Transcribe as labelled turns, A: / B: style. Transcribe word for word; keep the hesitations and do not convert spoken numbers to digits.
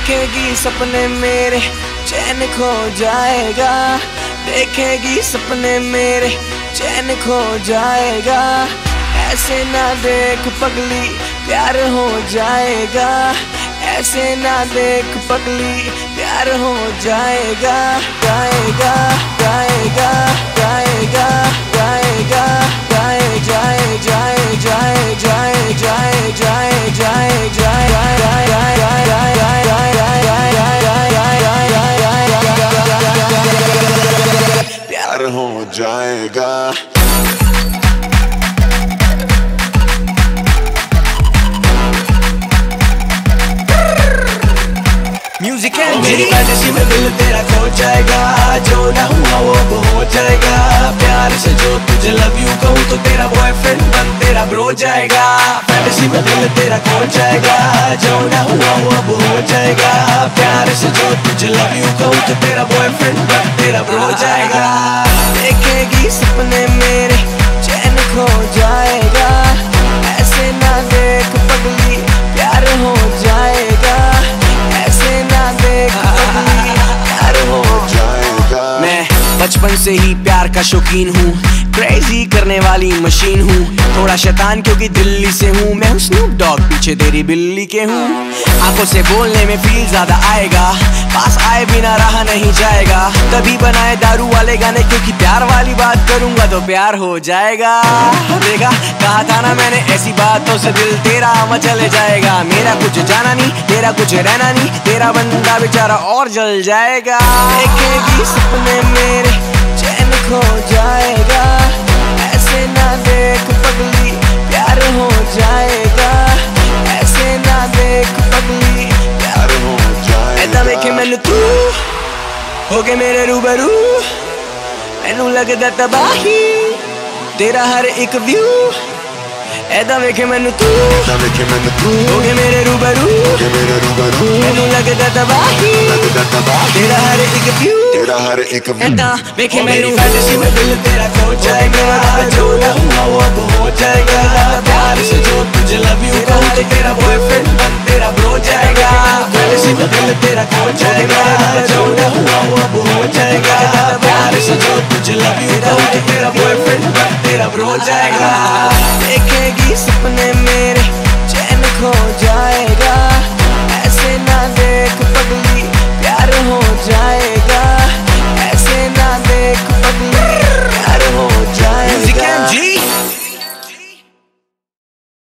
A: देखेगी सपने मेरे चैन खो जाएगा, देखेगी सपने मेरे चैन खो जाएगा। ऐसे ना देख पगली प्यार हो जाएगा, ऐसे ना देख पगली प्यार हो जाएगा। जाएगा जाएगा जाएगा जाएगा जाए जाए जाए जाए जाए जाए जाए जाए जाए
B: प्यार हो जाएगा।
A: म्यूजिक मेरी फैंटेसी में दिल तेरा खो जाएगा, जो ना हुआ वो हो जाएगा। प्यार से जो तुझे लव यू कहूँ तो तेरा बॉयफ्रेंड बन तेरा ब्रो जाएगा। फैंटेसी में दिल तेरा खो जाएगा, जो ना हुआ वो हो जाएगा। प्यार से जो तुझे लव यू कहूँ तो तेरा बॉयफ्रेंड बन तेरा ब्रो जाएगा। देखेगी सपने मेरे चैन खो जाएगा, ऐसे ना देख पगली प्यार हो जाएगा, ऐसे ना देख पगली प्यार हो जाएगा। मैं बचपन से ही प्यार का शौकीन हूँ, क्रेजी करने वाली मशीन हूँ। थोड़ा शैतान क्योंकि दिल्ली से हूँ, मैं हूँ स्नूप डॉग पीछे तेरी बिल्ली के हूँ। आंखों से बोलने में फील ज्यादा आएगा, पास आए बिना रहा नहीं जाएगा। तभी बनाए दारू वाले गाने क्योंकि प्यार वाली बात करूंगा तो प्यार हो जाएगा। देखा कहा था ना मैंने, ऐसी बातों से दिल तेरा मचल जाएगा। मेरा कुछ जाना नहीं, तेरा कुछ रहना नहीं, तेरा बंदा बेचारा और जल जाएगा। देखेगी सपने मेरे चैन खो जाएगा, ऐसे ना देख पगली प्यार हो जाएगा, ऐसे ना देख पगली प्यार हो जाएगा। ऐदा वेखे मैनू तू हो गए मेरे रूबरू, मैनू लगदा तबाही तेरा हर एक व्यू। ऐदा वेखे मैनू तू हो गए मेरे रूबरू, मैनू लगदा तबाही तेरा हर एक व्यू,
B: तेरा हर एक
A: ऐदा वेखे मेरी फैंटेसी में दिल तेरा खो जाएगा, जो ना हुआ वो अब हो जाएगा। प्यार से जो तुझे लव यू कहूँ तो तेरा बॉयफ्रेंड बन तेरा ब्रो जाएगा। फैंटेसी में दिल तेरा खो जाएगा, जो ना हुआ वो अब हो जाएगा। प्यार से जो तुझे लव यू कहूँ तो तेरा बॉयफ्रेंड बन तेरा ब्रो जाएगा। देखे